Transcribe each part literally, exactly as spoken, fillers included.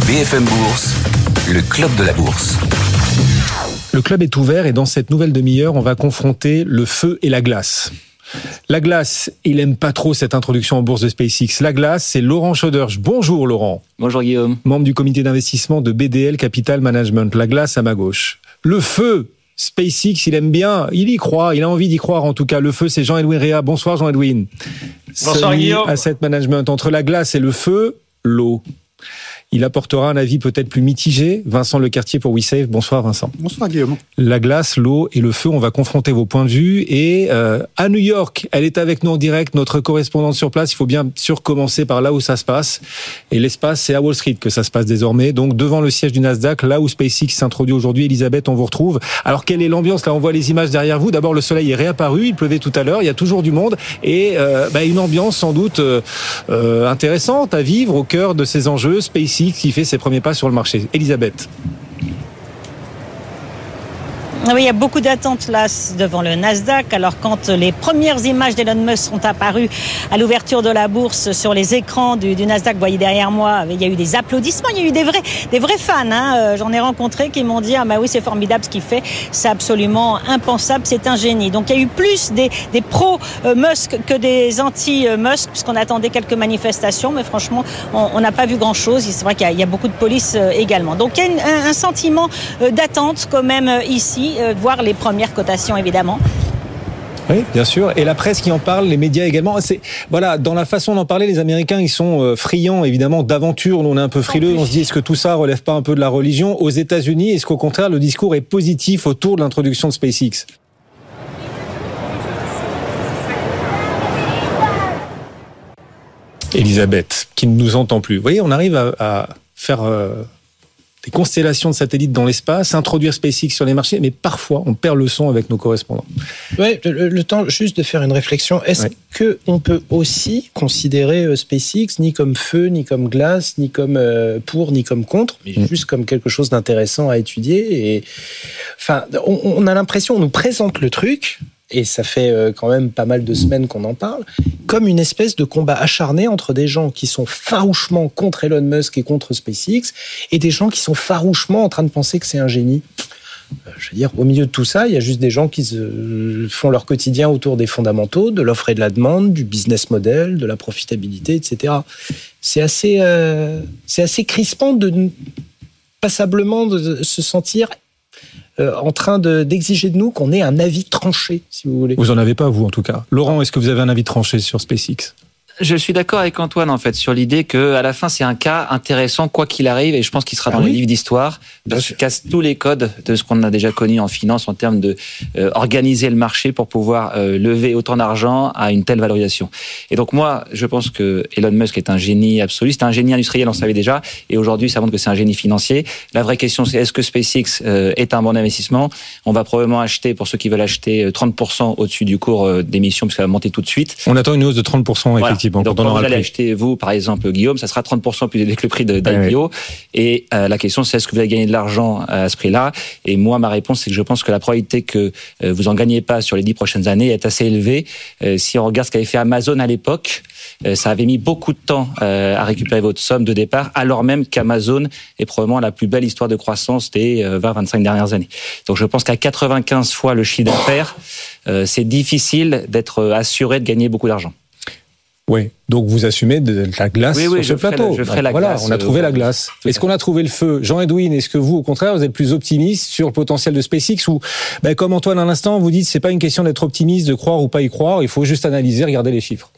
B F M Bourse, le club de la bourse. Le club est ouvert et dans cette nouvelle demi-heure, on va confronter le feu et la glace. La glace, il aime pas trop cette introduction en bourse de SpaceX. La glace, c'est Laurent Schoedersch. Bonjour Laurent. Bonjour Guillaume. Membre du comité d'investissement de B D L Capital Management. La glace à ma gauche. Le feu, SpaceX, il aime bien, il y croit, il a envie d'y croire en tout cas. Le feu, c'est Jean-Edwin Réa. Bonsoir Jean-Edwin. Bonsoir Guillaume. Asset Management. Entre la glace et le feu, l'eau. Il apportera un avis peut-être plus mitigé. Vincent Lecartier pour WeSave. Bonsoir Vincent. Bonsoir Guillaume. La glace, l'eau et le feu, on va confronter vos points de vue. Et euh, à New York, elle est avec nous en direct, notre correspondante sur place. Il faut bien sûr commencer par là où ça se passe. Et l'espace, c'est à Wall Street que ça se passe désormais. Donc devant le siège du Nasdaq, là où SpaceX s'introduit aujourd'hui. Elisabeth, on vous retrouve. Alors quelle est l'ambiance? Là, on voit les images derrière vous. D'abord, le soleil est réapparu. Il pleuvait tout à l'heure. Il y a toujours du monde. Et euh, bah, une ambiance sans doute euh, euh, intéressante à vivre au cœur de ces enjeux. SpaceX qui fait ses premiers pas sur le marché. Elisabeth. Oui, il y a beaucoup d'attentes là devant le Nasdaq. Alors quand les premières images d'Elon Musk sont apparues à l'ouverture de la bourse sur les écrans du, du Nasdaq, vous voyez derrière moi, il y a eu des applaudissements, il y a eu des vrais, des vrais fans. Hein. J'en ai rencontré qui m'ont dit ah bah oui c'est formidable ce qu'il fait, c'est absolument impensable, c'est un génie. Donc il y a eu plus des, des pros Musk que des anti Musk puisqu'on attendait quelques manifestations, mais franchement on n'a pas vu grand chose. C'est vrai qu'il y a, il y a beaucoup de police également. Donc il y a une, un, un sentiment d'attente quand même ici. De voir les premières cotations évidemment. Oui, bien sûr. Et la presse qui en parle, les médias également. C'est, voilà, dans la façon d'en parler, les Américains, ils sont friands, évidemment, d'aventure. Nous, on est un peu frileux. On se dit, est-ce que tout ça relève pas un peu de la religion? Aux États-Unis, est-ce qu'au contraire, le discours est positif autour de l'introduction de SpaceX? Elisabeth, qui ne nous entend plus. Vous voyez, on arrive à, à faire... Euh, des constellations de satellites dans l'espace, introduire SpaceX sur les marchés, mais parfois on perd le son avec nos correspondants. Oui, le, le temps juste de faire une réflexion. Est-ce ouais. qu'on peut aussi considérer SpaceX ni comme feu, ni comme glace, ni comme euh, pour, ni comme contre, mais mmh. juste comme quelque chose d'intéressant à étudier? Et, enfin, on, on a l'impression, on nous présente le truc, et ça fait quand même pas mal de semaines qu'on en parle, comme une espèce de combat acharné entre des gens qui sont farouchement contre Elon Musk et contre SpaceX, et des gens qui sont farouchement en train de penser que c'est un génie. Je veux dire, au milieu de tout ça, il y a juste des gens qui se font leur quotidien autour des fondamentaux, de l'offre et de la demande, du business model, de la profitabilité, et cetera. C'est assez, euh, c'est assez crispant de passablement de se sentir en train de, d'exiger de nous qu'on ait un avis tranché, si vous voulez. Vous en avez pas, vous, en tout cas. Laurent, est-ce que vous avez un avis tranché sur SpaceX ? Je suis d'accord avec Antoine, en fait, sur l'idée que, à la fin, c'est un cas intéressant, quoi qu'il arrive, et je pense qu'il sera dans ah oui. les livres d'histoire, parce qu'il casse tous les codes de ce qu'on a déjà connu en finance en termes de euh, organiser le marché pour pouvoir euh, lever autant d'argent à une telle valorisation. Et donc, moi, je pense que Elon Musk est un génie absolu. C'est un génie industriel, on le savait déjà, et aujourd'hui, ça montre que c'est un génie financier. La vraie question, c'est est-ce que SpaceX euh, est un bon investissement ? On va probablement acheter, pour ceux qui veulent acheter, trente pour cent au-dessus du cours euh, d'émission, parce qu'elle va monter tout de suite. On attend une hausse de trente pour cent, voilà. Effectivement. Donc, quand vous allez acheter, vous, par exemple, Guillaume, ça sera trente pour cent plus élevé que le prix de, d'I P O. Oui, oui. Et euh, la question, c'est est-ce que vous allez gagner de l'argent à ce prix-là ? Et moi, ma réponse, c'est que je pense que la probabilité que euh, vous en gagnez pas sur les dix prochaines années est assez élevée. Euh, si on regarde ce qu'avait fait Amazon à l'époque, euh, ça avait mis beaucoup de temps euh, à récupérer votre somme de départ, alors même qu'Amazon est probablement la plus belle histoire de croissance des euh, vingt à vingt-cinq dernières années. Donc, je pense qu'à quatre-vingt-quinze fois le chiffre d'affaires, euh, c'est difficile d'être assuré de gagner beaucoup d'argent. Oui, donc vous assumez de la glace oui, oui, sur ce plateau. La, je ferai la voilà, glace. On a trouvé euh, la glace. Est-ce qu'on a trouvé le feu ? Jean-Edwin, est-ce que vous, au contraire, vous êtes plus optimiste sur le potentiel de SpaceX ou, ben, comme Antoine à l'instant, vous dites, c'est pas une question d'être optimiste, de croire ou pas y croire, il faut juste analyser, regarder les chiffres.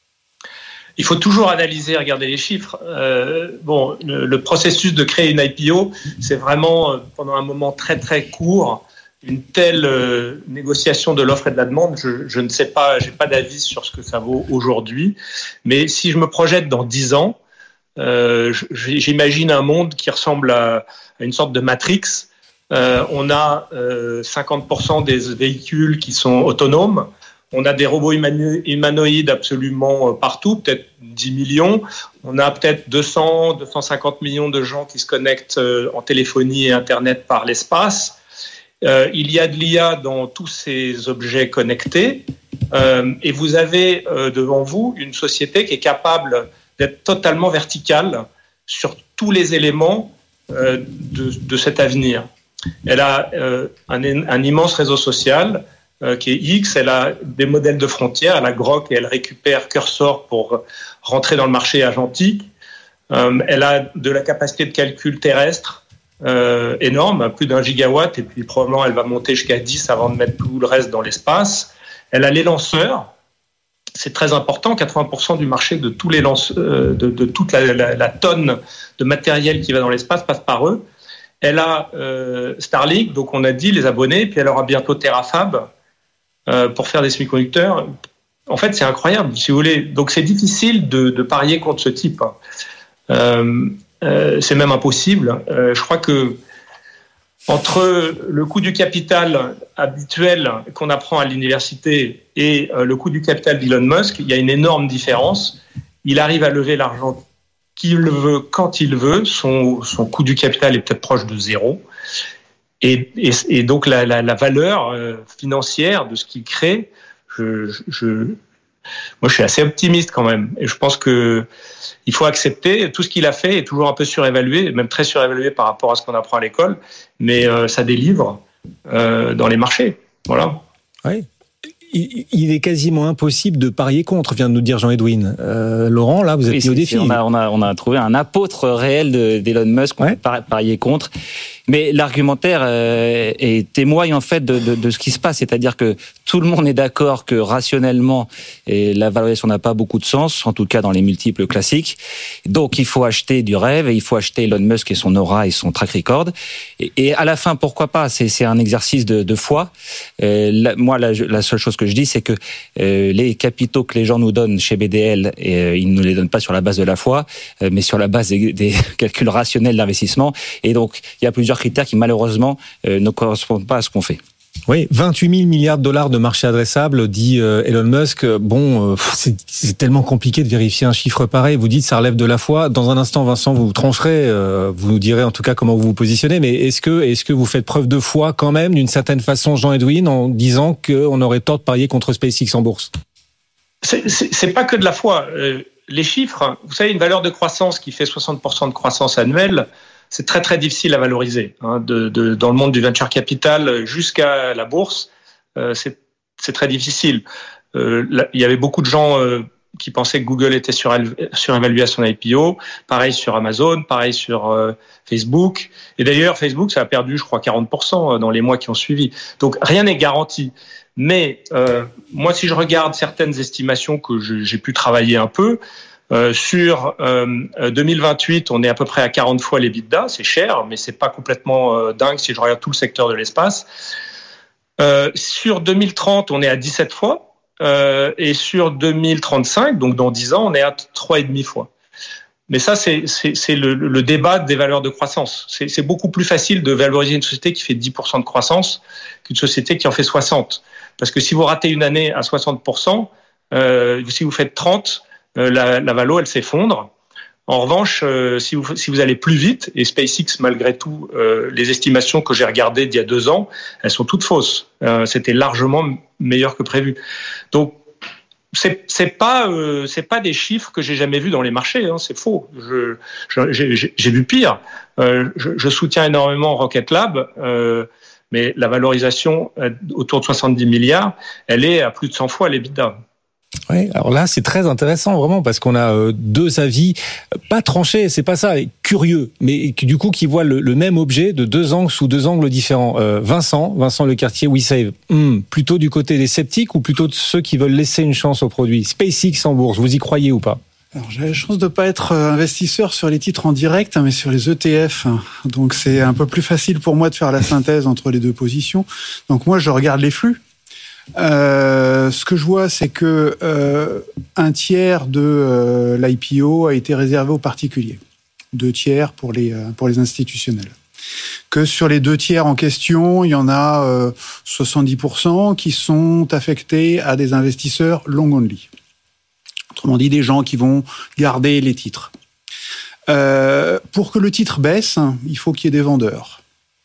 Il faut toujours analyser, regarder les chiffres. Euh, bon, le, le processus de créer une I P O, c'est vraiment, pendant un moment très très court, une telle euh, négociation de l'offre et de la demande, je, je ne sais pas, j'ai pas d'avis sur ce que ça vaut aujourd'hui. Mais si je me projette dans dix ans, euh, j'imagine un monde qui ressemble à, à une sorte de Matrix. Euh, on a euh, cinquante pour cent des véhicules qui sont autonomes. On a des robots humanoïdes absolument partout, peut-être dix millions. On a peut-être deux cents, deux cent cinquante millions de gens qui se connectent en téléphonie et Internet par l'espace. Euh, il y a de l'I A dans tous ces objets connectés euh, et vous avez euh, devant vous une société qui est capable d'être totalement verticale sur tous les éléments euh, de, de cet avenir. Elle a euh, un, un immense réseau social euh, qui est X, elle a des modèles de frontières, elle a Grok et elle récupère Cursor pour rentrer dans le marché agentique. Euh, elle a de la capacité de calcul terrestre euh, énorme, plus d'un gigawatt, et puis probablement elle va monter jusqu'à dix avant de mettre tout le reste dans l'espace. Elle a les lanceurs. C'est très important, quatre-vingts pour cent du marché de tous les lanceurs, de, de toute la, la, la tonne de matériel qui va dans l'espace passe par eux. Elle a euh, Starlink, donc on a dit les abonnés, puis elle aura bientôt Terafab euh, pour faire des semi-conducteurs. En fait, c'est incroyable, si vous voulez. Donc c'est difficile de, de parier contre ce type. Euh, euh, c'est même impossible. Euh, je crois que entre le coût du capital habituel qu'on apprend à l'université et le coût du capital d'Elon Musk, il y a une énorme différence. Il arrive à lever l'argent qu'il veut, quand il veut. Son, son coût du capital est peut-être proche de zéro. Et, et, et donc, la, la, la valeur financière de ce qu'il crée, je, je, moi, je suis assez optimiste quand même. Et je pense que il faut accepter. Tout ce qu'il a fait est toujours un peu surévalué, même très surévalué par rapport à ce qu'on apprend à l'école. Mais euh, ça délivre euh, dans les marchés. Voilà. Oui. Il est quasiment impossible de parier contre, vient de nous dire Jean-Edwin. Euh, Laurent, là, vous êtes mis au défi. On a, on, a, on a trouvé un apôtre réel de, d'Elon Musk qu'on ouais. peut parier contre. Mais l'argumentaire euh, est, témoigne en fait de, de, de ce qui se passe. C'est-à-dire que tout le monde est d'accord que rationnellement, et la valorisation n'a pas beaucoup de sens, en tout cas dans les multiples classiques. Donc il faut acheter du rêve et il faut acheter Elon Musk et son aura et son track record. Et, et à la fin, pourquoi pas ? C'est, c'est un exercice de, de foi. Euh, la, moi, la, la seule chose que je dis, c'est que euh, les capitaux que les gens nous donnent chez B D L, euh, ils ne nous les donnent pas sur la base de la foi, euh, mais sur la base des, des calculs rationnels d'investissement. Et donc, il y a plusieurs critères qui malheureusement euh, ne correspondent pas à ce qu'on fait. Oui, vingt-huit mille milliards de dollars de marché adressable, dit euh, Elon Musk. Bon, euh, c'est, c'est tellement compliqué de vérifier un chiffre pareil. Vous dites ça relève de la foi. Dans un instant, Vincent, vous trancherez, euh, vous nous direz en tout cas comment vous vous positionnez. Mais est-ce que, est-ce que vous faites preuve de foi quand même, d'une certaine façon, Jean-Edwin, en disant qu'on aurait tort de parier contre SpaceX en bourse ? C'est, c'est, c'est pas que de la foi. Euh, les chiffres, vous savez, une valeur de croissance qui fait soixante pour cent de croissance annuelle, c'est très très difficile à valoriser. Hein, de, de, dans le monde du venture capital jusqu'à la bourse, euh, c'est, c'est très difficile. Euh, là, il y avait beaucoup de gens euh, qui pensaient que Google était surévalué à son I P O. Pareil sur Amazon, pareil sur euh, Facebook. Et d'ailleurs, Facebook, ça a perdu, je crois, quarante pour cent dans les mois qui ont suivi. Donc rien n'est garanti. Mais euh, moi, si je regarde certaines estimations que je, j'ai pu travailler un peu, Euh, sur euh, deux mille vingt-huit, on est à peu près à quarante fois l'EBITDA, c'est cher, mais c'est pas complètement euh, dingue si je regarde tout le secteur de l'espace. Euh, sur deux mille trente, on est à dix-sept fois, euh, et sur deux mille trente-cinq, donc dans dix ans, on est à trois virgule cinq fois. Mais ça, c'est, c'est, c'est le, le débat des valeurs de croissance. C'est, c'est beaucoup plus facile de valoriser une société qui fait dix pour cent de croissance qu'une société qui en fait soixante. Parce que si vous ratez une année à soixante pour cent, euh, si vous faites trente, La, la valo, elle s'effondre. En revanche, euh, si, vous, si vous allez plus vite, et SpaceX, malgré tout, euh, les estimations que j'ai regardées d'il y a deux ans, elles sont toutes fausses. Euh, c'était largement meilleur que prévu. Donc, c'est, c'est pas, euh, c'est pas des chiffres que j'ai jamais vus dans les marchés. Hein, c'est faux. Je, je, j'ai, j'ai vu pire. Euh, je, je soutiens énormément Rocket Lab. Euh, mais la valorisation autour de soixante-dix milliards, elle est à plus de cent fois l'EBITDA. Oui, alors là, c'est très intéressant vraiment parce qu'on a euh, deux avis pas tranchés, c'est pas ça, curieux, mais du coup qui voient le, le même objet de deux angles sous deux angles différents. Euh, Vincent, Vincent Lecartier, WeSave, hum, plutôt du côté des sceptiques ou plutôt de ceux qui veulent laisser une chance au produit ? SpaceX en bourse, vous y croyez ou pas ? Alors, j'ai la chance de pas être investisseur sur les titres en direct, mais sur les E T F. Donc c'est un peu plus facile pour moi de faire la synthèse entre les deux positions. Donc moi, je regarde les flux. Euh, ce que je vois, c'est que euh, un tiers de euh, l'I P O a été réservé aux particuliers, deux tiers pour les euh, pour les institutionnels. Que sur les deux tiers en question, il y en a euh, soixante-dix pour cent qui sont affectés à des investisseurs long only. Autrement dit, des gens qui vont garder les titres. Euh, pour que le titre baisse, il faut qu'il y ait des vendeurs.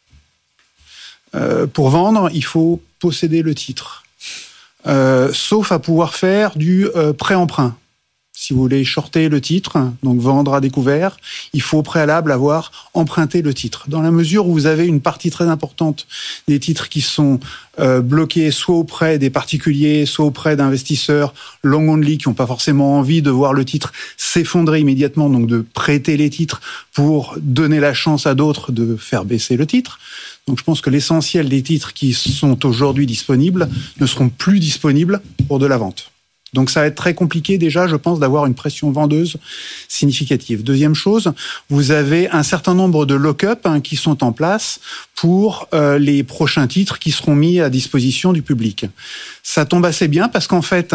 Euh, pour vendre, il faut posséder le titre. Euh, sauf à pouvoir faire du euh, prêt-emprunt. Si vous voulez shorter le titre, donc vendre à découvert, il faut au préalable avoir emprunté le titre. Dans la mesure où vous avez une partie très importante des titres qui sont euh, bloqués soit auprès des particuliers, soit auprès d'investisseurs long only qui n'ont pas forcément envie de voir le titre s'effondrer immédiatement, donc de prêter les titres pour donner la chance à d'autres de faire baisser le titre. Donc je pense que l'essentiel des titres qui sont aujourd'hui disponibles ne seront plus disponibles pour de la vente. Donc ça va être très compliqué déjà, je pense, d'avoir une pression vendeuse significative. Deuxième chose, vous avez un certain nombre de lock-up hein, qui sont en place pour euh, les prochains titres qui seront mis à disposition du public. Ça tombe assez bien parce qu'en fait,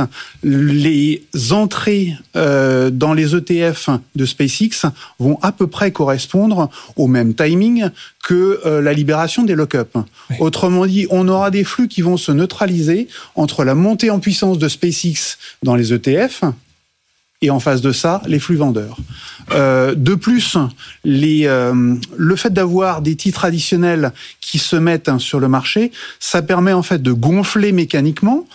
les entrées euh, dans les E T F de SpaceX vont à peu près correspondre au même timing que euh, la libération des lock-up. Oui. Autrement dit, on aura des flux qui vont se neutraliser entre la montée en puissance de SpaceX dans les E T F et en face de ça, les flux vendeurs. Euh, de plus, les, euh, le fait d'avoir des titres additionnels qui se mettent hein, sur le marché, ça permet en fait de gonfler mécaniquement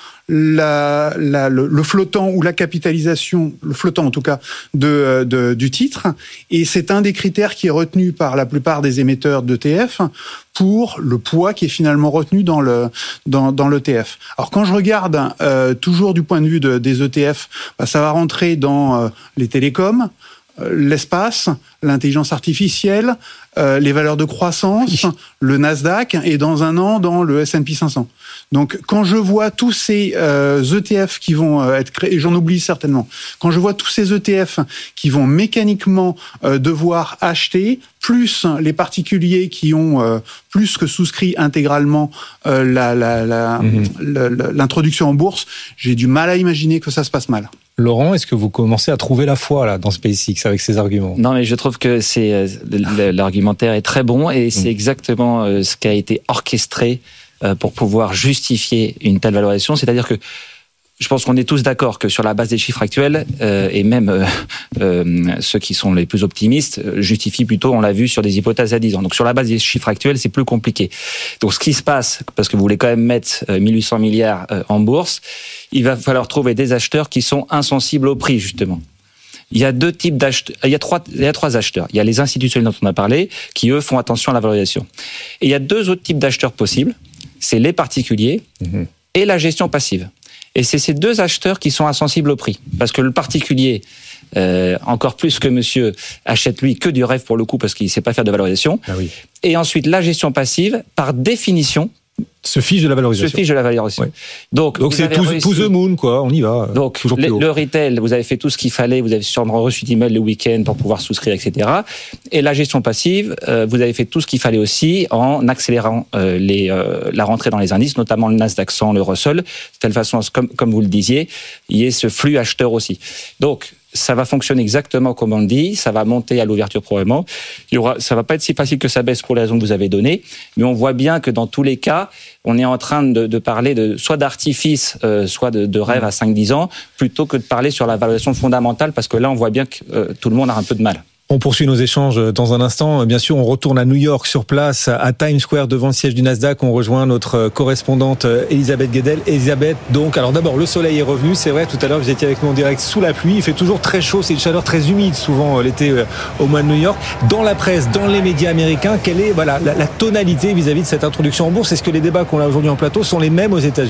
la, la, le, le flottant ou la capitalisation, le flottant en tout cas, de, de, du titre. Et c'est un des critères qui est retenu par la plupart des émetteurs d'E T F pour le poids qui est finalement retenu dans le dans, dans l'E T F. Alors quand je regarde euh, toujours du point de vue de, des E T F, bah, ça va rentrer dans euh, les télécoms, euh, l'espace, l'intelligence artificielle, euh, les valeurs de croissance, le Nasdaq et dans un an dans le S and P cinq cents. Donc, quand je vois tous ces euh, E T F qui vont euh, être créés, et j'en oublie certainement, quand je vois tous ces E T F qui vont mécaniquement euh, devoir acheter, plus les particuliers qui ont euh, plus que souscrit intégralement euh, la, la, la, mmh. la, la, l'introduction en bourse, j'ai du mal à imaginer que ça se passe mal. Laurent, est-ce que vous commencez à trouver la foi là dans SpaceX avec ces arguments ? Non, mais je trouve que c'est l'argumentaire est très bon et c'est mmh. exactement ce qui a été orchestré pour pouvoir justifier une telle valorisation. C'est-à-dire que je pense qu'on est tous d'accord que sur la base des chiffres actuels, euh, et même euh, euh, ceux qui sont les plus optimistes, justifient plutôt, on l'a vu, sur des hypothèses à dix ans. Donc sur la base des chiffres actuels, c'est plus compliqué. Donc ce qui se passe, parce que vous voulez quand même mettre mille huit cents milliards euh, en bourse, il va falloir trouver des acheteurs qui sont insensibles au prix, justement. Il y a deux types d'acheteurs, il y a trois, il y a trois acheteurs. Il y a les institutionnels dont on a parlé, qui eux font attention à la valorisation. Et il y a deux autres types d'acheteurs possibles. C'est les particuliers mmh. et la gestion passive. Et c'est ces deux acheteurs qui sont insensibles au prix. Parce que le particulier, euh, encore plus que monsieur, achète lui que du rêve pour le coup parce qu'il ne sait pas faire de valorisation. Ah oui. Et ensuite, la gestion passive, par définition, se fiche de la valorisation. Se fiche de la valorisation. Oui. Donc, Donc c'est to, to the moon, quoi. On y va. Donc, le, le retail, vous avez fait tout ce qu'il fallait. Vous avez sûrement reçu d'emails le week-end pour pouvoir souscrire, et cetera. Et la gestion passive, euh, vous avez fait tout ce qu'il fallait aussi en accélérant euh, les, euh, la rentrée dans les indices, notamment le Nasdaq cent, le Russell, de telle façon, comme, comme vous le disiez, il y ait ce flux acheteur aussi. Donc, ça va fonctionner exactement comme on le dit, ça va monter à l'ouverture probablement. Il y aura, ça va pas être si facile que ça baisse pour les raisons que vous avez données, mais on voit bien que dans tous les cas, on est en train de, de parler de soit d'artifice, euh, soit de, de rêve à cinq dix ans, plutôt que de parler sur la valorisation fondamentale, parce que là, on voit bien que euh, tout le monde a un peu de mal. On poursuit nos échanges dans un instant. Bien sûr, on retourne à New York sur place, à Times Square, devant le siège du Nasdaq. On rejoint notre correspondante Elisabeth Guedel. Elisabeth, donc, alors d'abord, le soleil est revenu. C'est vrai, tout à l'heure, vous étiez avec nous en direct sous la pluie. Il fait toujours très chaud. C'est une chaleur très humide, souvent, l'été au mois de New York. Dans la presse, dans les médias américains, quelle est voilà, la, la tonalité vis-à-vis de cette introduction en bourse ? Est-ce que les débats qu'on a aujourd'hui en plateau sont les mêmes aux États-Unis ?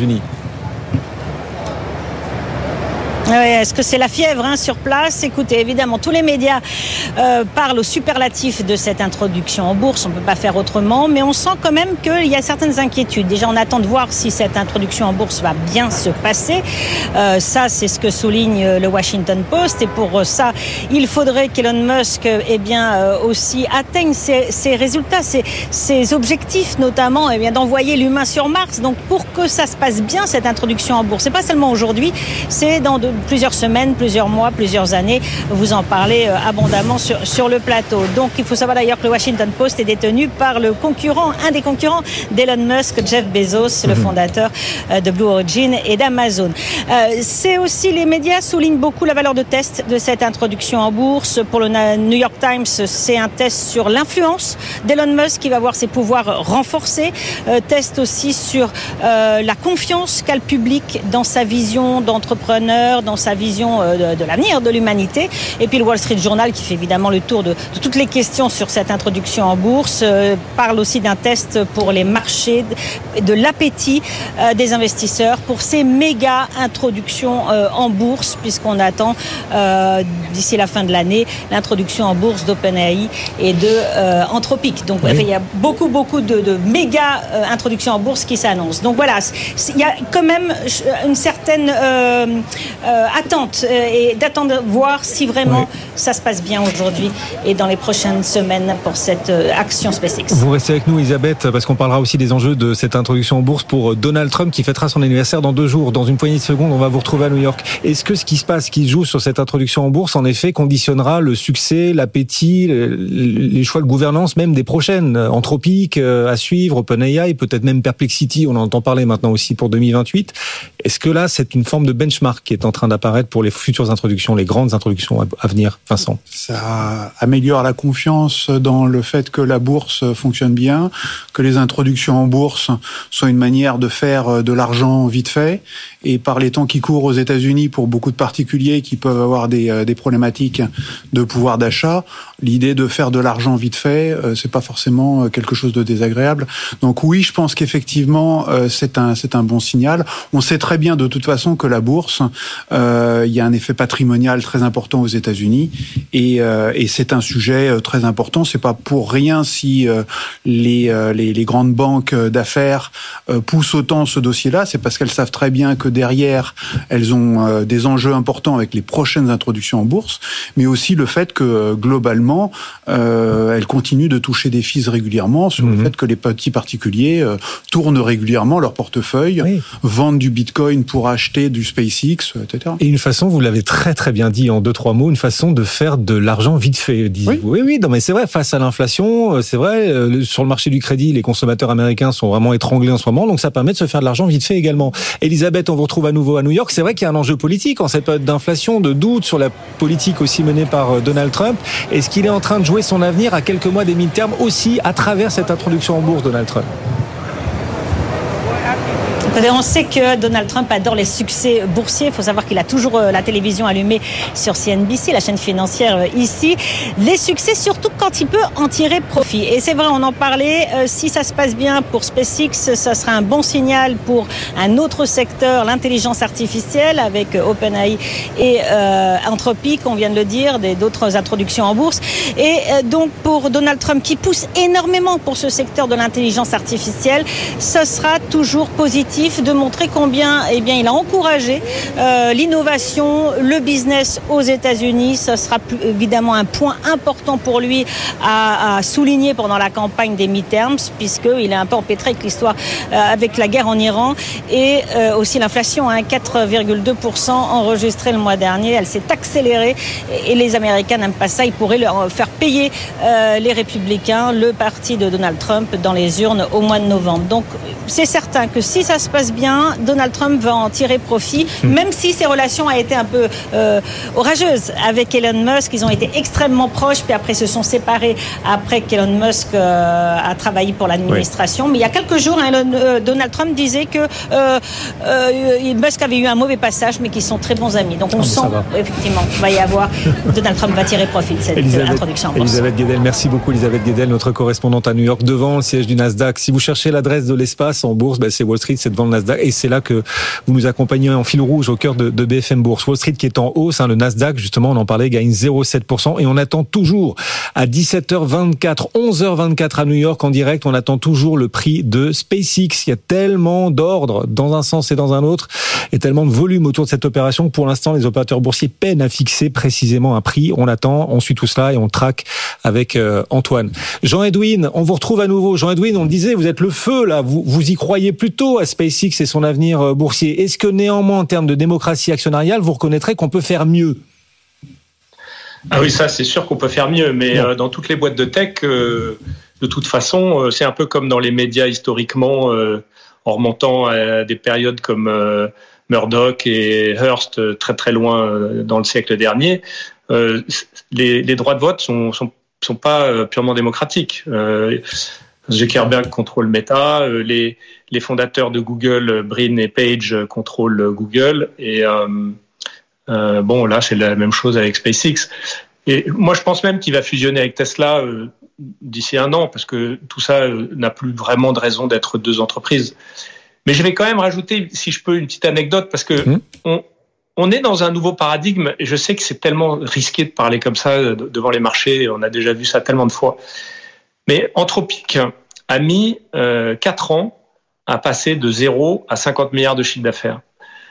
Ouais, est-ce que c'est la fièvre hein, sur place ? Écoutez, évidemment, tous les médias euh, parlent au superlatif de cette introduction en bourse. On ne peut pas faire autrement, mais on sent quand même qu'il y a certaines inquiétudes. Déjà, on attend de voir si cette introduction en bourse va bien se passer. Euh, ça, c'est ce que souligne le Washington Post. Et pour ça, il faudrait qu'Elon Musk eh bien, euh, aussi atteigne ses, ses résultats, ses, ses objectifs, notamment eh bien, d'envoyer l'humain sur Mars. Donc, pour que ça se passe bien, cette introduction en bourse, c'est pas seulement aujourd'hui, c'est dans de plusieurs semaines, plusieurs mois, plusieurs années. Vous en parlez euh, abondamment sur, sur le plateau. Donc, il faut savoir d'ailleurs que le Washington Post est détenu par le concurrent, un des concurrents d'Elon Musk, Jeff Bezos, mmh. le fondateur euh, de Blue Origin et d'Amazon. Euh, c'est aussi, les médias soulignent beaucoup la valeur de test de cette introduction en bourse. Pour le New York Times, c'est un test sur l'influence d'Elon Musk qui va voir ses pouvoirs renforcés. Euh, test aussi sur euh, la confiance qu'a le public dans sa vision d'entrepreneur, dans sa vision de, de l'avenir de l'humanité. Et puis le Wall Street Journal, qui fait évidemment le tour de, de toutes les questions sur cette introduction en bourse, euh, parle aussi d'un test pour les marchés, de, de l'appétit euh, des investisseurs pour ces méga introductions euh, en bourse, puisqu'on attend euh, d'ici la fin de l'année l'introduction en bourse d'OpenAI et de euh, Anthropic. Donc oui. Il y a beaucoup, beaucoup de, de méga euh, introductions en bourse qui s'annoncent. Donc voilà, il y a quand même une certaine euh, euh, attente euh, et d'attendre de voir si vraiment oui. ça se passe bien aujourd'hui et dans les prochaines semaines pour cette euh, action SpaceX. Vous restez avec nous, Elisabeth, parce qu'on parlera aussi des enjeux de cette introduction en bourse pour Donald Trump qui fêtera son anniversaire dans deux jours. Dans une poignée de secondes, on va vous retrouver à New York. Est-ce que ce qui se passe, ce qui se joue sur cette introduction en bourse, en effet, conditionnera le succès, l'appétit, les choix de gouvernance même des prochaines Anthropic à suivre, OpenAI, peut-être même Perplexity, on en entend parler maintenant aussi pour deux mille vingt-huit. Est-ce que là, c'est une forme de benchmark qui est en train d'apparaître pour les futures introductions, les grandes introductions à venir, Vincent? Ça améliore la confiance dans le fait que la bourse fonctionne bien, que les introductions en bourse sont une manière de faire de l'argent vite fait. Et par les temps qui courent aux États-Unis, pour beaucoup de particuliers qui peuvent avoir des, des problématiques de pouvoir d'achat, l'idée de faire de l'argent vite fait, c'est pas forcément quelque chose de désagréable. Donc oui, je pense qu'effectivement, c'est un, c'est un bon signal. On sait très bien de toute façon que la bourse, euh, il y a un effet patrimonial très important aux États-Unis, et, euh, et c'est un sujet très important. C'est pas pour rien si euh, les, euh, les, les grandes banques d'affaires euh, poussent autant ce dossier-là, c'est parce qu'elles savent très bien que derrière, elles ont euh, des enjeux importants avec les prochaines introductions en bourse, mais aussi le fait que euh, globalement, euh, elles continuent de toucher des fees régulièrement sur mmh. le fait que les petits particuliers euh, tournent régulièrement leur portefeuille, oui. vendent du Bitcoin pour acheter du SpaceX, et cetera. Et une façon, vous l'avez très très bien dit en deux trois mots, une façon de faire de l'argent vite fait. Oui, oui, oui, non mais c'est vrai. Face à l'inflation, c'est vrai. Sur le marché du crédit, les consommateurs américains sont vraiment étranglés en ce moment, donc ça permet de se faire de l'argent vite fait également. Elisabeth, on vous retrouve à nouveau à New York. C'est vrai qu'il y a un enjeu politique en cette période d'inflation, de doute sur la politique aussi menée par Donald Trump. Est-ce qu'il est en train de jouer son avenir à quelques mois des midterms aussi à travers cette introduction en bourse, Donald Trump? On sait que Donald Trump adore les succès boursiers. Il faut savoir qu'il a toujours la télévision allumée sur C N B C, la chaîne financière ici. Les succès, surtout quand il peut en tirer profit. Et c'est vrai, on en parlait. Si ça se passe bien pour SpaceX, ça sera un bon signal pour un autre secteur, l'intelligence artificielle, avec OpenAI et euh, Anthropic, on vient de le dire, des, d'autres introductions en bourse. Et euh, donc pour Donald Trump, qui pousse énormément pour ce secteur de l'intelligence artificielle, ce sera toujours positif de montrer combien eh bien, il a encouragé euh, l'innovation, le business aux États-Unis. Ce sera plus, évidemment un point important pour lui à, à souligner pendant la campagne des midterms, puisqu'il est un peu empêtré avec l'histoire, euh, avec la guerre en Iran et euh, aussi l'inflation, hein, quatre virgule deux pour cent enregistrée le mois dernier. Elle s'est accélérée et, et les Américains n'aiment pas ça. Ils pourraient leur faire payer euh, les républicains, le parti de Donald Trump, dans les urnes au mois de novembre. Donc c'est certain que si ça se passe bien, Donald Trump va en tirer profit, mmh. même si ses relations ont été un peu euh, orageuses avec Elon Musk. Ils ont été extrêmement proches, puis après se sont séparés après qu'Elon Musk euh, a travaillé pour l'administration. Oui. Mais il y a quelques jours, hein, Elon, euh, Donald Trump disait que euh, euh, Musk avait eu un mauvais passage, mais qu'ils sont très bons amis. Donc on oh, sent effectivement qu'il va y avoir, Donald Trump va tirer profit de cette Elisabeth, introduction en bourse. Elisabeth Guedel, merci beaucoup Elisabeth Guedel, notre correspondante à New York, devant le siège du Nasdaq. Si vous cherchez l'adresse de l'espace en bourse, ben c'est Wall Street, c'est devant le Nasdaq, et c'est là que vous nous accompagnez en fil rouge au cœur de, de B F M Bourse. Wall Street qui est en hausse, hein, le Nasdaq justement, on en parlait, gagne zéro virgule sept pour cent, et on attend toujours à dix-sept heures vingt-quatre, onze heures vingt-quatre à New York en direct, on attend toujours le prix de SpaceX. Il y a tellement d'ordres dans un sens et dans un autre, et tellement de volume autour de cette opération que pour l'instant les opérateurs boursiers peinent à fixer précisément un prix. On attend, on suit tout cela et on traque avec euh, Antoine. Jean-Edwin, on vous retrouve à nouveau. Jean-Edwin, on le disait, vous êtes le feu là, vous, vous y croyez plutôt à SpaceX et son avenir boursier. Est-ce que néanmoins, en termes de démocratie actionnariale, vous reconnaîtrez qu'on peut faire mieux? Ah oui, ça c'est sûr qu'on peut faire mieux, mais euh, dans toutes les boîtes de tech, euh, de toute façon, euh, c'est un peu comme dans les médias historiquement, euh, en remontant à des périodes comme euh, Murdoch et Hearst, très très loin euh, dans le siècle dernier. Euh, les, les droits de vote sont, sont, sont pas purement démocratiques. Euh, Zuckerberg contrôle Meta, euh, les, les fondateurs de Google, Brin et Page, contrôlent Google, et euh, Euh, bon, là, c'est la même chose avec SpaceX. Et moi, je pense même qu'il va fusionner avec Tesla euh, d'ici un an, parce que tout ça euh, n'a plus vraiment de raison d'être deux entreprises. Mais je vais quand même rajouter, si je peux, une petite anecdote, parce que mmh. on, on est dans un nouveau paradigme, et je sais que c'est tellement risqué de parler comme ça devant les marchés, on a déjà vu ça tellement de fois. Mais Anthropic a mis euh, quatre ans à passer de zéro à cinquante milliards de chiffre d'affaires.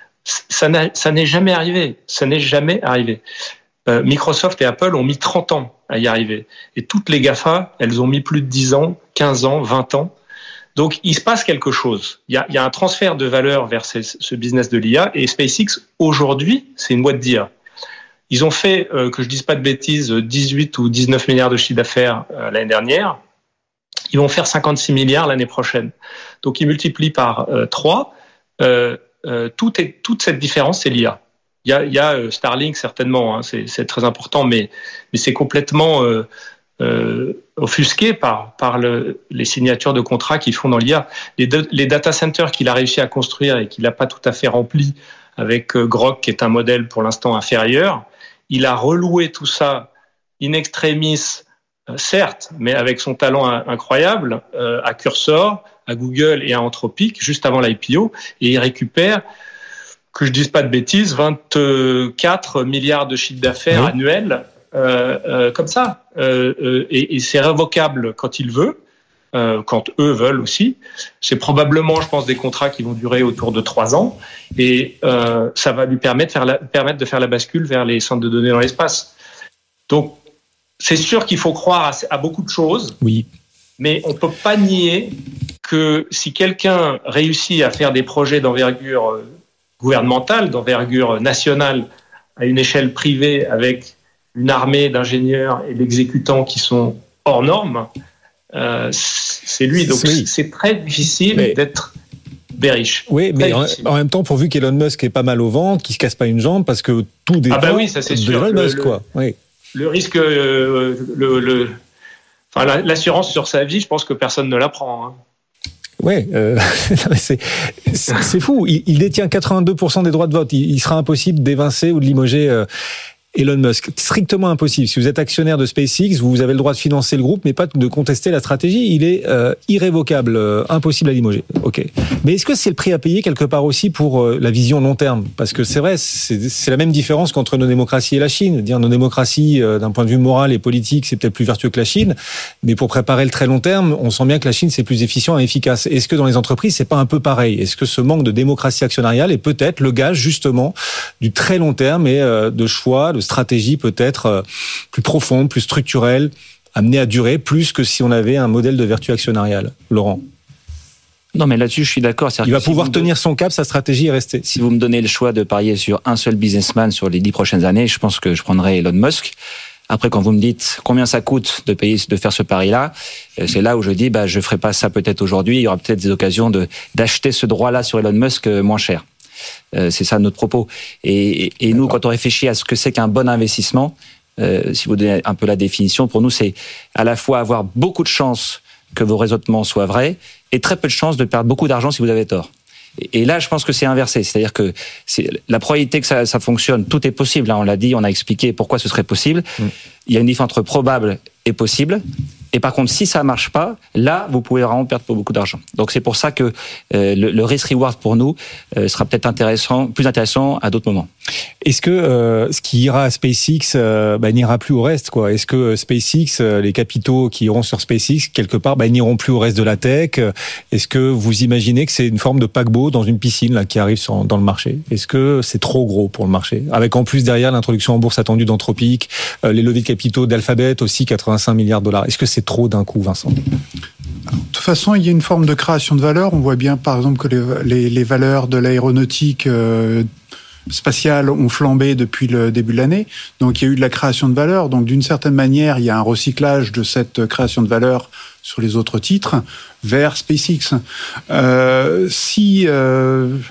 Ça, n'a, ça n'est jamais arrivé. Ça n'est jamais arrivé. Euh, Microsoft et Apple ont mis trente ans à y arriver. Et toutes les GAFA, elles ont mis plus de dix ans, quinze ans, vingt ans. Donc, il se passe quelque chose. Il y a, il y a un transfert de valeur vers ce, ce business de l'I A. Et SpaceX, aujourd'hui, c'est une boîte d'I A. Ils ont fait, euh, que je dise pas de bêtises, dix-huit ou dix-neuf milliards de chiffre d'affaires euh, l'année dernière. Ils vont faire cinquante-six milliards l'année prochaine. Donc, ils multiplient par euh, trois. Euh, euh, tout est, toute cette différence, c'est l'I A. Il y a, il y a euh, Starlink, certainement, hein, c'est, c'est très important, mais, mais c'est complètement euh, euh, offusqué par, par le, les signatures de contrats qu'ils font dans l'I A. Les, de, les data centers qu'il a réussi à construire et qu'il n'a pas tout à fait rempli avec euh, Grok, qui est un modèle pour l'instant inférieur, il a reloué tout ça in extremis, euh, certes, mais avec son talent incroyable, euh, à Cursor, à Google et à Anthropic, juste avant l'I P O, et il récupère, que je dise pas de bêtises, vingt-quatre milliards de chiffre d'affaires oui. annuels, euh, euh, comme ça. Euh, euh, et, et c'est révocable quand il veut, euh, quand eux veulent aussi. C'est probablement, je pense, des contrats qui vont durer autour de trois ans, et euh, ça va lui permettre, faire la, permettre de faire la bascule vers les centres de données dans l'espace. Donc, c'est sûr qu'il faut croire à, à beaucoup de choses, oui. mais on peut pas nier que si quelqu'un réussit à faire des projets d'envergure euh, gouvernementale, d'envergure nationale, à une échelle privée, avec une armée d'ingénieurs et d'exécutants qui sont hors normes, euh, c'est lui. Donc oui. c'est très difficile mais... d'être bearish. Oui, mais en, en même temps, pourvu qu'Elon Musk ait pas mal au ventre, qu'il se casse pas une jambe, parce que tout dépend ah bah oui, ça, c'est de sûr. Elon Musk, le, quoi. Oui. Le risque, euh, le, le, enfin, l'assurance sur sa vie, je pense que personne ne la prend. Hein. Ouais, euh, c'est, c'est fou. Il, il détient quatre-vingt-deux pour cent des droits de vote. Il, il sera impossible d'évincer ou de limoger euh, Elon Musk. Strictement impossible. Si vous êtes actionnaire de SpaceX, vous avez le droit de financer le groupe, mais pas de contester la stratégie. Il est euh, irrévocable, euh, impossible à limoger. Ok. Mais est-ce que c'est le prix à payer quelque part aussi pour euh, la vision long terme ? Parce que c'est vrai, c'est, c'est la même différence qu'entre nos démocraties et la Chine. Dire nos démocraties, euh, d'un point de vue moral et politique, c'est peut-être plus vertueux que la Chine, mais pour préparer le très long terme, on sent bien que la Chine c'est plus efficient et efficace. Est-ce que dans les entreprises c'est pas un peu pareil ? Est-ce que ce manque de démocratie actionnariale est peut-être le gage justement du très long terme et euh, de choix, de stratégie peut-être plus profonde, plus structurelle, amenée à durer, plus que si on avait un modèle de vertu actionnariale. Laurent ? Non, mais là-dessus, je suis d'accord. C'est-à-dire Il va si pouvoir tenir de... son cap, sa stratégie est restée. Si vous me donnez le choix de parier sur un seul businessman sur les dix prochaines années, je pense que je prendrai Elon Musk. Après, quand vous me dites combien ça coûte de payer, de faire ce pari-là, c'est là où je dis, bah, je ferai pas ça peut-être aujourd'hui. Il y aura peut-être des occasions de, d'acheter ce droit-là sur Elon Musk moins cher. Euh, c'est ça notre propos. Et, et nous, quand on réfléchit à ce que c'est qu'un bon investissement, euh, si vous donnez un peu la définition, pour nous, c'est à la fois avoir beaucoup de chance que vos raisonnements soient vrais et très peu de chance de perdre beaucoup d'argent si vous avez tort. Et, et là, je pense que c'est inversé. C'est-à-dire que c'est la probabilité que ça, ça fonctionne, tout est possible. Hein, on l'a dit, on a expliqué pourquoi ce serait possible. Mmh. Il y a une différence entre probable et possible. Et par contre, si ça marche pas, là, vous pouvez vraiment perdre beaucoup d'argent. Donc c'est pour ça que euh, le, le risk-reward pour nous euh, sera peut-être intéressant, plus intéressant à d'autres moments. Est-ce que euh, ce qui ira à SpaceX euh, bah, n'ira plus au reste, quoi ? Est-ce que SpaceX, euh, les capitaux qui iront sur SpaceX quelque part, bah, n'iront plus au reste de la tech ? Est-ce que vous imaginez que c'est une forme de paquebot dans une piscine là qui arrive sur, dans le marché ? Est-ce que c'est trop gros pour le marché ? Avec en plus derrière l'introduction en bourse attendue d'Anthropic, euh, les levées de capitaux d'Alphabet aussi quatre-vingt-cinq milliards de dollars. Est-ce que c'est trop d'un coup, Vincent ? Alors, de toute façon, il y a une forme de création de valeur. On voit bien, par exemple, que les, les, les valeurs de l'aéronautique euh, spatiale ont flambé depuis le début de l'année. Donc, il y a eu de la création de valeur. Donc, d'une certaine manière, il y a un recyclage de cette création de valeur sur les autres titres vers SpaceX. Euh, si euh,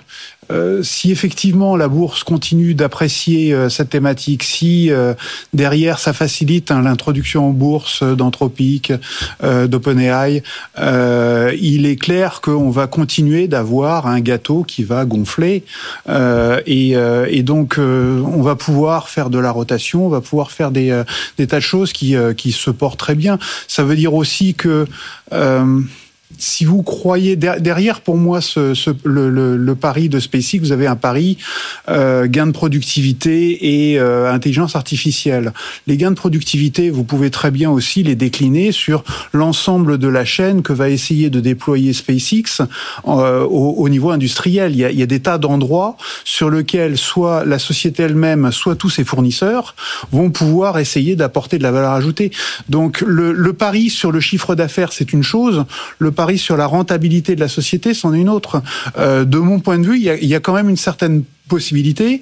euh, si effectivement la bourse continue d'apprécier euh, cette thématique, si euh, derrière ça facilite hein, l'introduction en bourse d'Anthropic, euh, d'OpenAI, euh, il est clair qu'on va continuer d'avoir un gâteau qui va gonfler euh, et, euh, et donc euh, on va pouvoir faire de la rotation, on va pouvoir faire des, euh, des tas de choses qui, euh, qui se portent très bien. Ça veut dire aussi que euh, si vous croyez derrière, pour moi, ce, ce, le, le, le pari de SpaceX, vous avez un pari euh, gain de productivité et euh, intelligence artificielle. Les gains de productivité, vous pouvez très bien aussi les décliner sur l'ensemble de la chaîne que va essayer de déployer SpaceX euh, au, au niveau industriel. Il y, a, il y a des tas d'endroits sur lesquels soit la société elle-même, soit tous ses fournisseurs vont pouvoir essayer d'apporter de la valeur ajoutée. Donc le, le pari sur le chiffre d'affaires, c'est une chose. Le pari sur la rentabilité de la société, c'en est une autre. Euh, de mon point de vue, il y a, il y a quand même une certaine possibilité,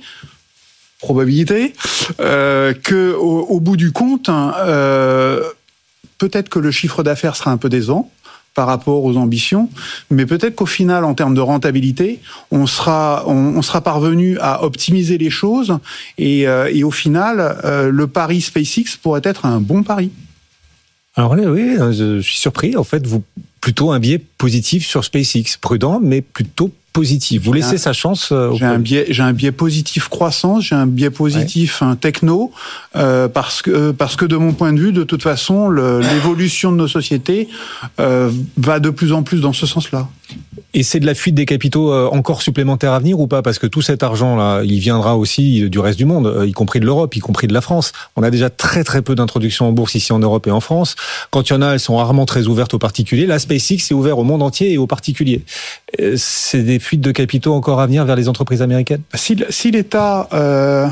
probabilité, euh, que au, au bout du compte, euh, peut-être que le chiffre d'affaires sera un peu décevant par rapport aux ambitions, mais peut-être qu'au final, en termes de rentabilité, on sera, on, on sera parvenu à optimiser les choses et, euh, et au final, euh, le pari SpaceX pourrait être un bon pari. Alors là, oui, je suis surpris. En fait, vous plutôt un biais positif sur SpaceX, prudent, mais plutôt positif. Vous laissez un, sa chance. Euh, j'ai un biais, j'ai un biais positif croissance, j'ai un biais positif ouais. techno, euh, parce que parce que de mon point de vue, de toute façon, le, l'évolution de nos sociétés euh, va de plus en plus dans ce sens-là. Et c'est de la fuite des capitaux encore supplémentaires à venir ou pas? Parce que tout cet argent-là, il viendra aussi du reste du monde, y compris de l'Europe, y compris de la France. On a déjà très très peu d'introductions en bourse ici en Europe et en France. Quand il y en a, elles sont rarement très ouvertes aux particuliers. Là, SpaceX est ouvert au monde entier et aux particuliers. C'est des fuites de capitaux encore à venir vers les entreprises américaines? Si, si l'État euh,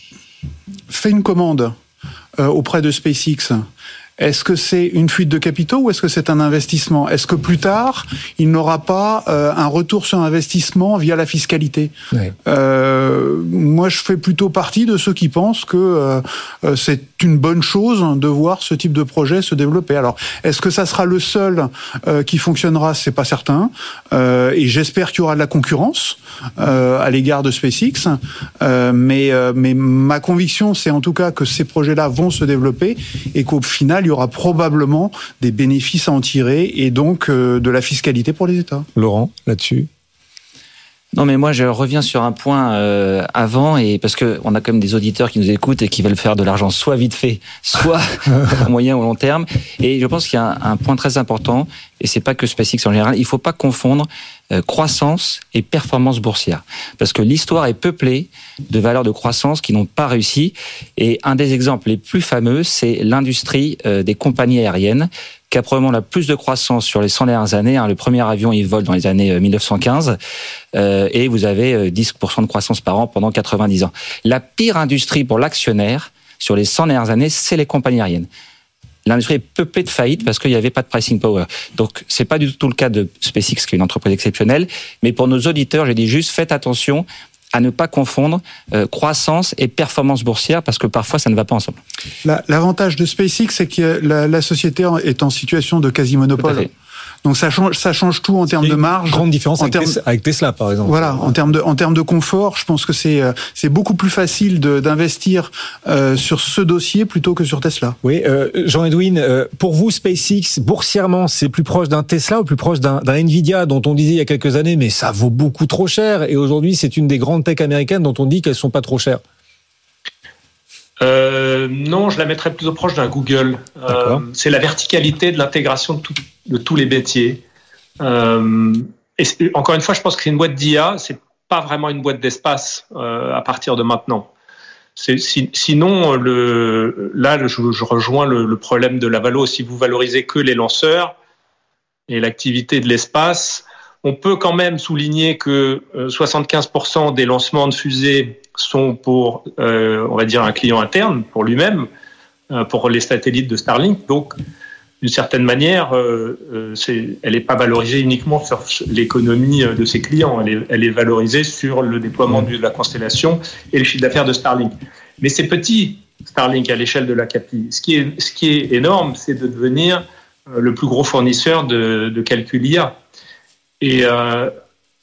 fait une commande euh, auprès de SpaceX, est-ce que c'est une fuite de capitaux ou est-ce que c'est un investissement? Est-ce que plus tard, il n'aura pas euh, un retour sur investissement via la fiscalité? Oui. euh, Moi, je fais plutôt partie de ceux qui pensent que euh, c'est une bonne chose de voir ce type de projet se développer. Alors, est-ce que ça sera le seul euh, qui fonctionnera? C'est pas certain. Euh, et j'espère qu'il y aura de la concurrence euh, à l'égard de SpaceX. Euh, mais, euh, mais ma conviction, c'est en tout cas que ces projets-là vont se développer et qu'au final, il y aura probablement des bénéfices à en tirer et donc euh, de la fiscalité pour les États. Laurent, là-dessus? Non, mais moi, je reviens sur un point euh, avant, et parce que on a quand même des auditeurs qui nous écoutent et qui veulent faire de l'argent soit vite fait, soit à moyen ou long terme. Et je pense qu'il y a un, un point très important, et c'est pas que SpaceX en général, il faut pas confondre euh, croissance et performance boursière. Parce que l'histoire est peuplée de valeurs de croissance qui n'ont pas réussi. Et un des exemples les plus fameux, c'est l'industrie euh, des compagnies aériennes, qui a probablement la plus de croissance sur les cent dernières années. Le premier avion, il vole dans les années mille neuf cent quinze, euh, et vous avez dix pour cent de croissance par an pendant quatre-vingt-dix ans. La pire industrie pour l'actionnaire sur les cent dernières années, c'est les compagnies aériennes. L'industrie est peuplée de faillites parce qu'il n'y avait pas de pricing power. Donc, c'est pas du tout le cas de SpaceX, qui est une entreprise exceptionnelle. Mais pour nos auditeurs, j'ai dit juste, faites attention à ne pas confondre euh, croissance et performance boursière, parce que parfois ça ne va pas ensemble. La, l'avantage de SpaceX, c'est que la, la société est en situation de quasi-monopole. Donc ça change, ça change tout en termes de marge. Grande différence avec, termes, Tesla, avec Tesla, par exemple. Voilà, en termes de, en termes de confort, je pense que c'est, c'est beaucoup plus facile de, d'investir euh, sur ce dossier plutôt que sur Tesla. Oui, euh, Jean-Edwin, euh, pour vous, SpaceX, boursièrement, c'est plus proche d'un Tesla ou plus proche d'un, d'un Nvidia, dont on disait il y a quelques années, mais ça vaut beaucoup trop cher. Et aujourd'hui, c'est une des grandes tech américaines dont on dit qu'elles sont pas trop chères. Euh, non, je la mettrais plutôt proche d'un Google. Euh, c'est la verticalité de l'intégration de, tout, de tous les métiers. Euh, et encore une fois, je pense que c'est une boîte d'I A, c'est pas vraiment une boîte d'espace euh, à partir de maintenant. C'est, si, sinon, le, là, je, je rejoins le, le problème de la valo. Si vous valorisez que les lanceurs et l'activité de l'espace, on peut quand même souligner que soixante-quinze pour cent des lancements de fusées sont pour, euh, on va dire, un client interne, pour lui-même, euh, pour les satellites de Starlink. Donc, d'une certaine manière, euh, euh, c'est, elle n'est pas valorisée uniquement sur l'économie de ses clients, elle est, elle est valorisée sur le déploiement de la constellation et le chiffre d'affaires de Starlink. Mais c'est petit, Starlink, à l'échelle de la C A P I. Ce qui est, ce qui est énorme, c'est de devenir le plus gros fournisseur de, de calcul I A. Et euh,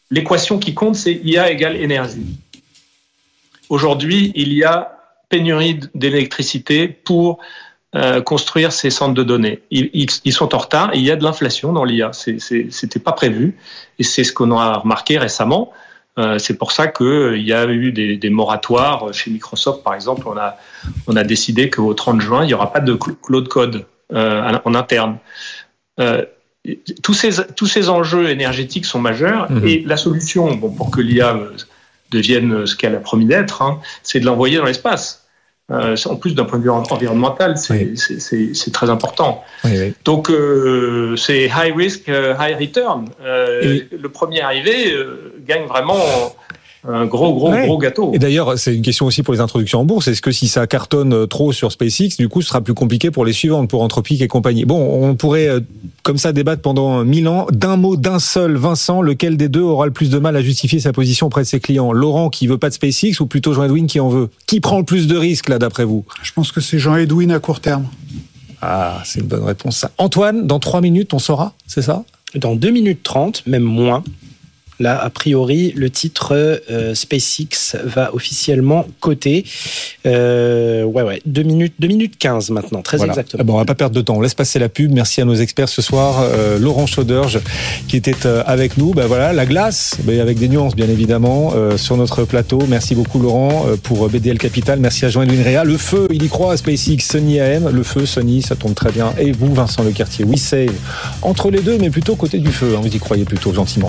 l'équation qui compte, c'est I A égale énergie. Aujourd'hui, il y a pénurie d'électricité pour euh, construire ces centres de données. Ils, ils, ils sont en retard et il y a de l'inflation dans l'I A. C'est, c'est, c'était pas prévu et c'est ce qu'on a remarqué récemment. Euh, c'est pour ça qu'il euh, y a eu des, des moratoires. Chez Microsoft, par exemple, on a, on a décidé qu'au trente juin, il n'y aura pas de cloud code euh, en interne. Euh, tous, ces, tous ces enjeux énergétiques sont majeurs mmh. et la solution bon, pour que l'I A devienne ce qu'elle a promis d'être, hein, c'est de l'envoyer dans l'espace. Euh, en plus, d'un point de vue environnemental, c'est, oui. c'est, c'est, c'est très important. Oui, oui. Donc, euh, c'est high risk, high return. Euh, et... Le premier arrivé euh, gagne vraiment un gros, gros, ouais. gros gâteau. Et d'ailleurs, c'est une question aussi pour les introductions en bourse. Est-ce que si ça cartonne trop sur SpaceX, du coup, ce sera plus compliqué pour les suivantes, pour Anthropic et compagnie? Bon, on pourrait euh, comme ça débattre pendant mille ans. D'un mot, d'un seul, Vincent, lequel des deux aura le plus de mal à justifier sa position auprès de ses clients? Laurent qui veut pas de SpaceX ou plutôt Jean-Edwin qui en veut? Qui prend le plus de risques là, d'après vous? Je pense que c'est Jean-Edwin à court terme. Ah, c'est une bonne réponse ça. Antoine, dans trois minutes, on saura, c'est ça? Dans deux minutes trente, même moins. Là, a priori, le titre euh, SpaceX va officiellement coter. Euh, ouais, ouais, deux minutes, deux minutes quinze maintenant, très voilà. exactement. Ah bon, on va pas perdre de temps. On laisse passer la pub. Merci à nos experts ce soir. Euh, Laurent Chauderge qui était euh, avec nous. Ben voilà, la glace, ben avec des nuances bien évidemment euh, sur notre plateau. Merci beaucoup Laurent euh, pour B D L Capital. Merci à Jean-Edwin Réa. Le feu, il y croit à SpaceX. Sony A M, le feu, Sony, ça tombe très bien. Et vous, Vincent Lecartier, WeSave, entre les deux, mais plutôt côté du feu. Hein, vous y croyez plutôt gentiment.